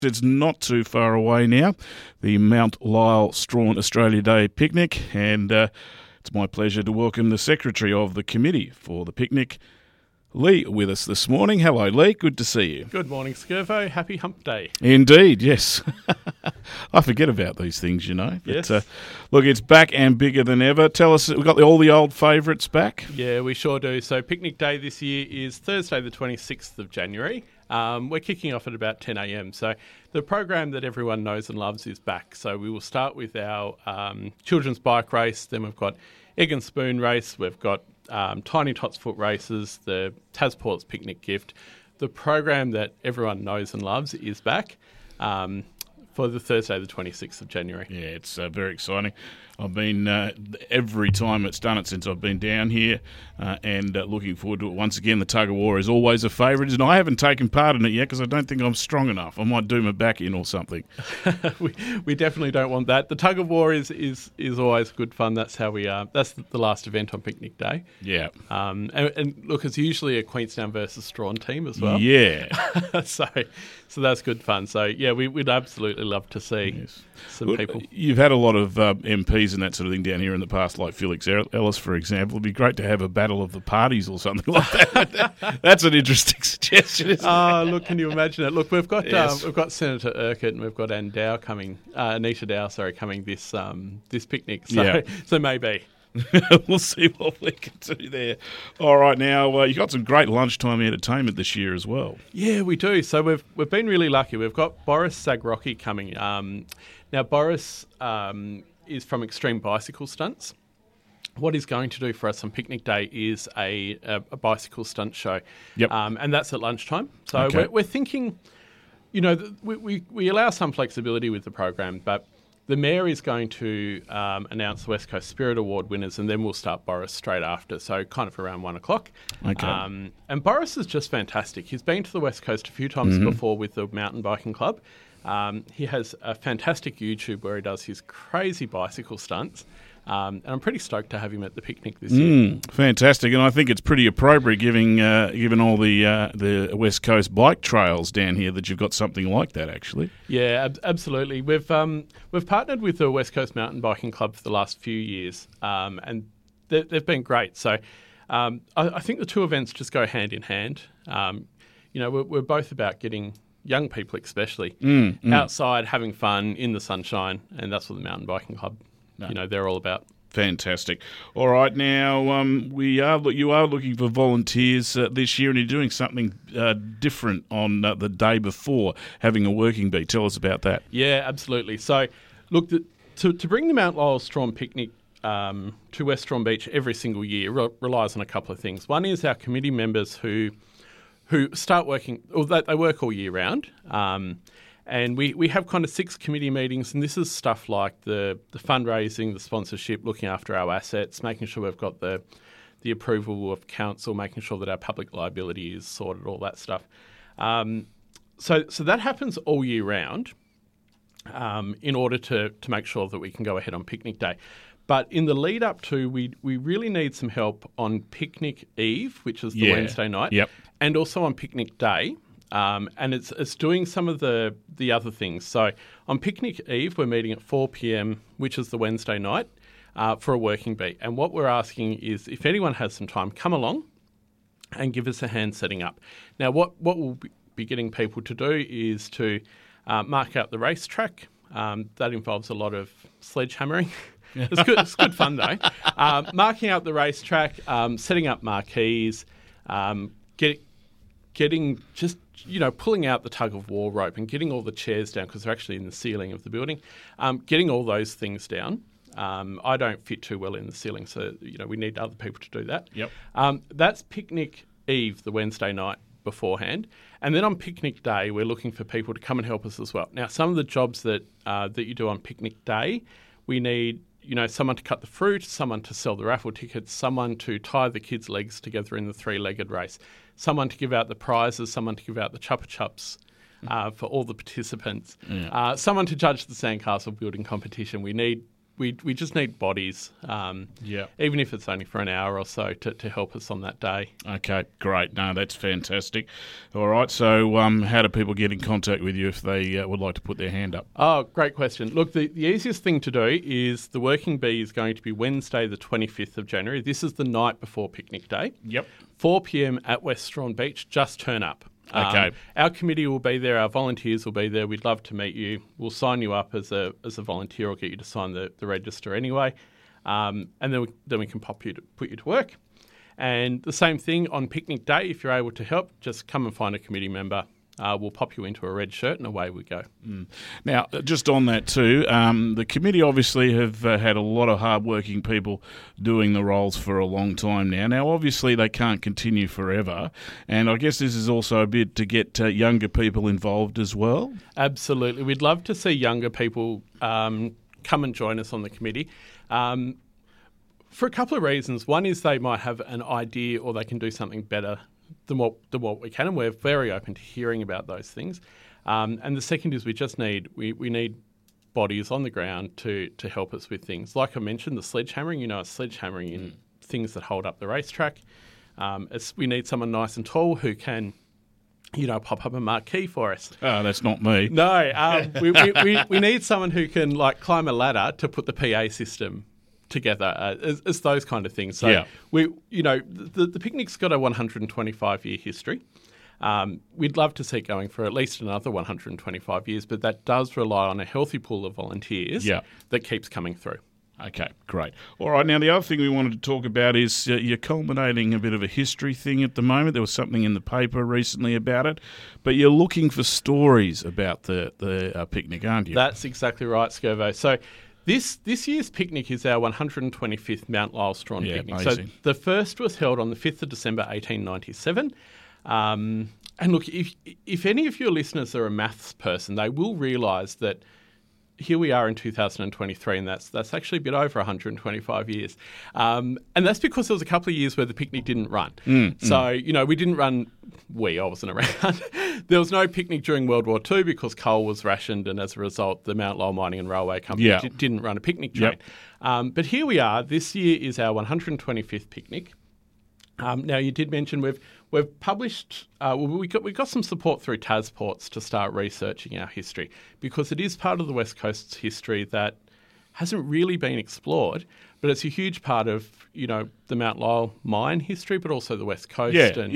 It's not too far away now, the Mount Lyell Strawn Australia Day picnic, and it's my pleasure to welcome the Secretary of the Committee for the picnic, Lee, with us this morning. Hello, Lee. Good to see you. Good morning, Skirvo. Happy Hump Day. Indeed, yes. I forget about these things, you know. But, Yes. Look, it's back and bigger than ever. Tell us, we've got all the old favourites back? Yeah, we sure do. So Picnic Day this year is Thursday the 26th of January. We're kicking off at about 10 a.m. So the program that everyone knows and loves is back. So we will start with our children's bike race. Then we've got egg and spoon race. We've got Tiny Tots foot races, the Tasports picnic gift. The program that everyone knows and loves is back for the Thursday the 26th of January. Yeah, it's very exciting. I've been, every time it's done it since I've been down here, and looking forward to it. Once again, the tug of war is always a favourite, and I haven't taken part in it yet because I don't think I'm strong enough. I might do my back in or something. we definitely don't want that. The tug of war is always good fun. That's how we are. That's the last event on Picnic Day. Yeah. And look, it's usually a Queenstown versus Strawn team as well. Yeah. so that's good fun. So yeah, we'd absolutely love to see some people. You've had a lot of MPs and that sort of thing down here in the past, like Felix Ellis, for example. It'd be great to have a battle of the parties or something like that. That's an interesting suggestion, isn't it? Look, can you imagine it? Look, we've got Yes. we've got Senator Urquhart and we've got Anita Dow, coming this picnic. So Yeah. so maybe. We'll see what we can do there. All right, now you've got some great lunchtime entertainment this year as well. Yeah, we do. So we've been really lucky. We've got Boris Zagrocki coming. Now Boris is from Extreme Bicycle Stunts. What he's going to do for us on Picnic Day is a bicycle stunt show. Yep. And that's at lunchtime. So Okay. we're thinking, we allow some flexibility with the program, but the Mayor is going to announce the West Coast Spirit Award winners, and then we'll start Boris straight after, so kind of around 1 o'clock. Okay. And Boris is just fantastic. He's been to the West Coast a few times before with the Mountain Biking Club. He has a fantastic YouTube where he does his crazy bicycle stunts. And I'm pretty stoked to have him at the picnic this year. Fantastic, and I think it's pretty appropriate, given all the West Coast bike trails down here, that you've got something like that. Actually, Yeah, absolutely. We've partnered with the West Coast Mountain Biking Club for the last few years, and they've been great. So I think the two events just go hand in hand. We're both about getting young people, especially outside having fun in the sunshine, and that's what the Mountain Biking Club. They're all about. fantastic. All right, now you are looking for volunteers this year, and you're doing something different on the day before, having a working bee. Tell us about that. Yeah, absolutely. So, look, to bring the Mount Lyell Strawn picnic to West Strawn Beach every single year relies on a couple of things. One is our committee members who start working, or they work all year round. And we have kind of 6 committee meetings, and this is stuff like the fundraising, the sponsorship, looking after our assets, making sure we've got the approval of council, making sure that our public liability is sorted, all that stuff. So that happens all year round in order to make sure that we can go ahead on Picnic Day. But in the lead up to, we really need some help on Picnic Eve, which is the Wednesday night, and also on Picnic Day. And it's doing some of the other things. So on Picnic Eve, we're meeting at 4 p.m, which is the Wednesday night, for a working beat. And what we're asking is, if anyone has some time, come along and give us a hand setting up. Now, what we'll be getting people to do is to mark out the racetrack. That involves a lot of sledgehammering. It's good fun, though. Marking out the racetrack, setting up marquees, getting just, pulling out the tug of war rope and getting all the chairs down, because they're actually in the ceiling of the building, getting all those things down. I don't fit too well in the ceiling, so, we need other people to do that. Yep. That's Picnic Eve, the Wednesday night beforehand. And then on Picnic Day, we're looking for people to come and help us as well. Now, some of the jobs that you do on Picnic Day, we need, someone to cut the fruit, someone to sell the raffle tickets, someone to tie the kids' legs together in the 3-legged race, someone to give out the prizes, someone to give out the Chupa Chups for all the participants, someone to judge the sandcastle building competition. We need we just need bodies, even if it's only for an hour or so, to help us on that day. Okay, great. No, that's fantastic. All right, so how do people get in contact with you if they would like to put their hand up? Oh, great question. Look, the easiest thing to do is the Working Bee is going to be Wednesday the 25th of January. This is the night before Picnic Day. Yep. 4 p.m. at West Strawn Beach. Just turn up. Okay. Our committee will be there. Our volunteers will be there. We'd love to meet you. We'll sign you up as a volunteer or get you to sign the register anyway. And then we can put you to work. And the same thing on Picnic Day. If you're able to help, just come and find a committee member. We'll pop you into a red shirt and away we go. Now, just on that too, the committee obviously have had a lot of hard-working people doing the roles for a long time now. Now, obviously, they can't continue forever, and I guess this is also a bit to get younger people involved as well. Absolutely. We'd love to see younger people come and join us on the committee. For a couple of reasons. One is they might have an idea or they can do something better than what we can, and we're very open to hearing about those things. And the second is we need bodies on the ground to help us with things. Like I mentioned, the sledgehammering, sledgehammering in things that hold up the racetrack. We need someone nice and tall who can, pop up a marquee for us. Oh, that's not me. No, we need someone who can climb a ladder to put the PA system together, as those kind of things. So the picnic's got a 125-year history. We'd love to see it going for at least another 125 years, but that does rely on a healthy pool of volunteers that keeps coming through. Okay, great. All right, now the other thing we wanted to talk about is you're culminating a bit of a history thing at the moment. There was something in the paper recently about it, but you're looking for stories about the picnic, aren't you? That's exactly right, Skirvo. So This year's picnic is our 125th Mount Lyell Strawn picnic. Amazing. So the first was held on the 5th of December 1897. And look, if any of your listeners are a maths person, they will realise that here we are in 2023, and that's actually a bit over 125 years. And that's because there was a couple of years where the picnic didn't run. So, we didn't run. I wasn't around. There was no picnic during World War II because coal was rationed, and as a result, the Mount Lyell Mining and Railway Company didn't run a picnic train. Yep. But here we are. This year is our 125th picnic. Now, you did mention we've published. We got some support through TasPorts to start researching our history, because it is part of the West Coast's history that hasn't really been explored, but it's a huge part of the Mount Lyell mine history, but also the West Coast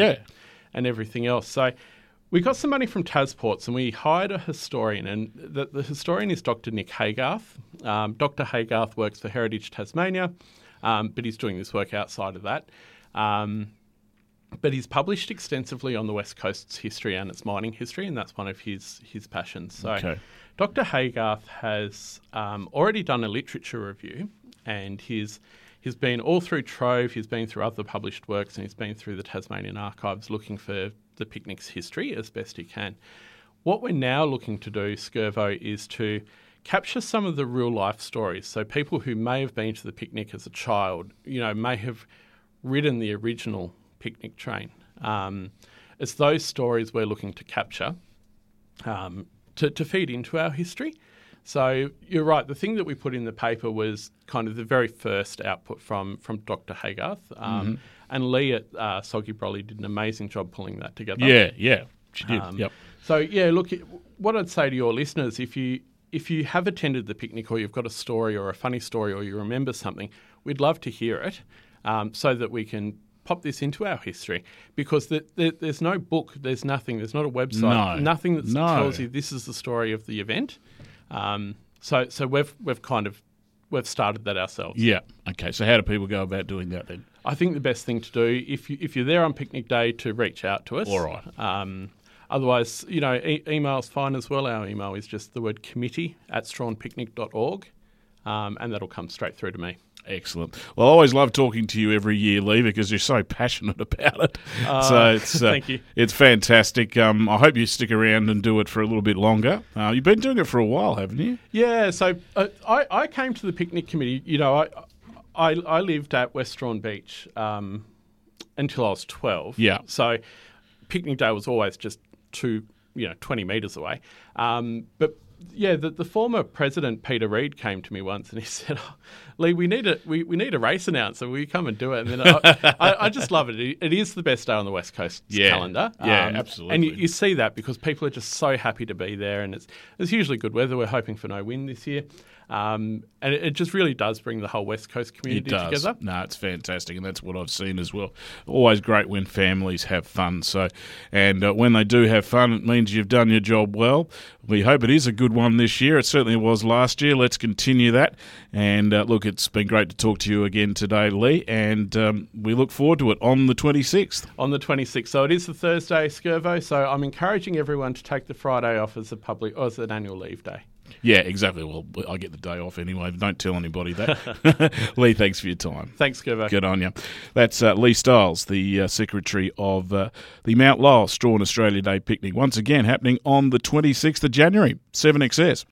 and everything else. So we got some money from TasPorts and we hired a historian, and the historian is Dr. Nick Haygarth. Dr. Haygarth works for Heritage Tasmania, but he's doing this work outside of that. But he's published extensively on the West Coast's history and its mining history, and that's one of his passions. So Dr. Haygarth has already done a literature review, and he's been all through Trove, he's been through other published works, and he's been through the Tasmanian Archives looking for the picnic's history as best he can. What we're now looking to do, Skirvo, is to capture some of the real-life stories. So people who may have been to the picnic as a child, may have ridden the original picnic train. It's those stories we're looking to capture to feed into our history. So you're right, the thing that we put in the paper was kind of the very first output from Dr. Haygarth. And Lee at Soggy Brolly did an amazing job pulling that together. Yeah, she did. Yep. So, look, what I'd say to your listeners, if you have attended the picnic, or you've got a story or a funny story, or you remember something, we'd love to hear it so that we can pop this into our history, because there's no book, there's nothing, there's not a website, nothing that tells you this is the story of the event. So we've started that ourselves. Yeah. Okay. So how do people go about doing that then? I think the best thing to do, if you're there on picnic day, to reach out to us. All right. Otherwise, email's fine as well. Our email is just the word committee@strawnpicnic.org, and that'll come straight through to me. Excellent. Well, I always love talking to you every year, Lee, because you're so passionate about it. So it's thank you. It's fantastic. I hope you stick around and do it for a little bit longer. You've been doing it for a while, haven't you? Yeah. So I came to the picnic committee. I lived at West Strawn Beach until I was 12. Yeah. So picnic day was always just 20 metres away. But yeah, the former president, Peter Reid, came to me once and he said, Lee, we need a race announcer. Will you come and do it? And then I just love it. It is the best day on the West Coast calendar. Yeah, absolutely. And you see that because people are just so happy to be there, and it's usually good weather. We're hoping for no wind this year. And it just really does bring the whole West Coast community together. No, it's fantastic, and that's what I've seen as well. Always great when families have fun. So, and when they do have fun, it means you've done your job well. We hope it is a good one this year. It certainly was last year. Let's continue that. And look, it's been great to talk to you again today, Lee, and we look forward to it on the 26th. On the 26th. So it is the Thursday, Skirvo, so I'm encouraging everyone to take the Friday off as as an annual leave day. Yeah, exactly. Well, I get the day off anyway. Don't tell anybody that. Lee, thanks for your time. Thanks, Skirvo. Good on you. That's Lee Stiles, the Secretary of the Mount Lyell Strawn Australia Day Picnic. Once again, happening on the 26th of January, 7XS.